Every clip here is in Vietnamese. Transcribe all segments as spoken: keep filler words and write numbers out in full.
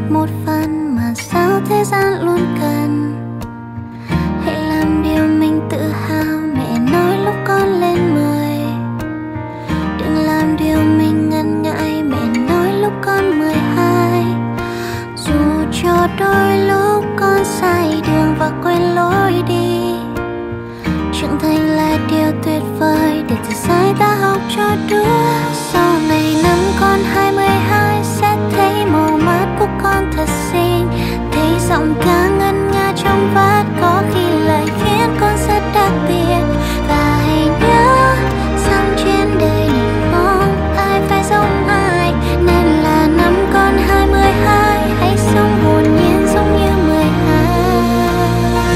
một phần mà sao thế gian luôn cần. Hãy làm điều mình tự hào, mẹ nói lúc con lên mười. Đừng làm điều mình ngần ngại, mẹ nói lúc con mười hai. Dù cho đôi lúc con sai đường và quên lối đi, trưởng thành là điều tuyệt vời để từ sai ta học cho đứa. Sau này năm con hai mươi hai sẽ thấy màu mắt của con thật xinh, thấy giọng ca ngân nga trong vát, có khi lại khiến con rất đặc biệt. Và hãy nhớ rằng trên đời này không ai phải giống ai, nên là năm con hai mươi hai hãy sống hồn nhiên giống như mười hai.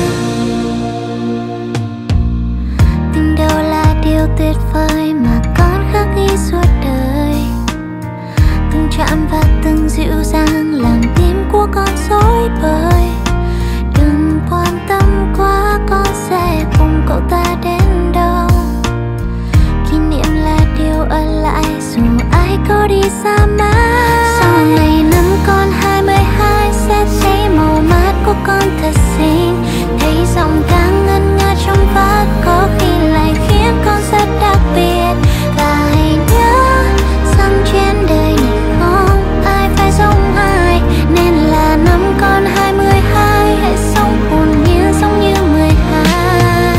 Tình đầu là điều tuyệt vời mà con khắc ghi suốt đời, từng chạm và từng dịu dàng làm tim của con rối bời. Đừng quan tâm quá, con sẽ cùng cậu ta đến đâu. Kỷ niệm là điều ở lại dù ai có đi xa mãi. Sau này năm con hai mươi hai sẽ thấy màu mắt của con thật xinh, thấy giọng ca ngân nga trong vát, có khi lại khiến con rất đặc biệt. Và hãy nhớ rằng trên đời này không ai phải giống ai, nên là năm con hai mươi hai hãy sống hồn nhiên giống như mười hai.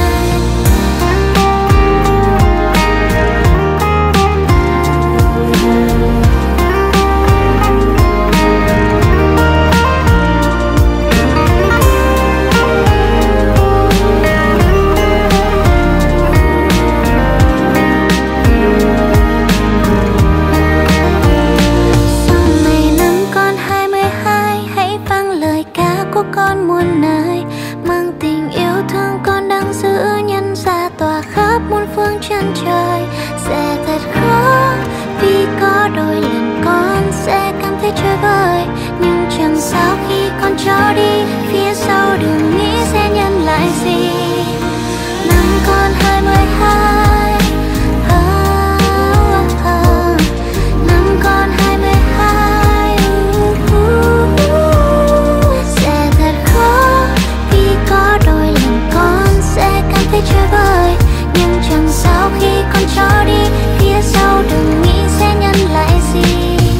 Sau này năm con hai mươi hai hãy vang lời ca của con muôn nơi, mang tình yêu thương con đang giữ nhân ra tỏa khắp muôn phương chân trời. Sẽ thật khó vì có đôi lần con sẽ cảm thấy chơi vơi, nhưng chẳng sao khi con cho đi, phía sau đừng nghĩ sẽ nhận lại gì. Năm con hai mươi hai, oh, oh, oh. Năm con hai mươi hai, uh, uh, uh. Sẽ thật khó vì có đôi lần con sẽ cảm thấy chơi vơi, nhưng chẳng sao khi con cho đi, phía sau đừng nghĩ sẽ nhận lại gì.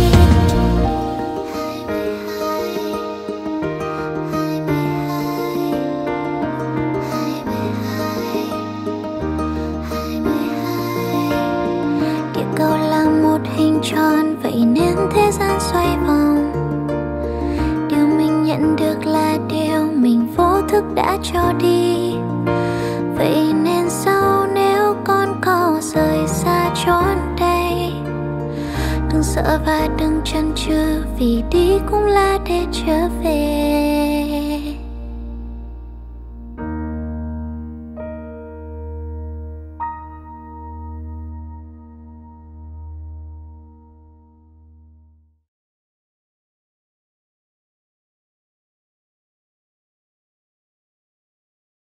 Địa cầu là một hình tròn, vậy nên thế gian xoay vòng. Điều mình nhận được là điều mình vô thức đã cho đi. Vậy nên sau nếu con có rời xa chốn đây, đừng sợ và đừng chần chừ, vì đi cũng là để trở về.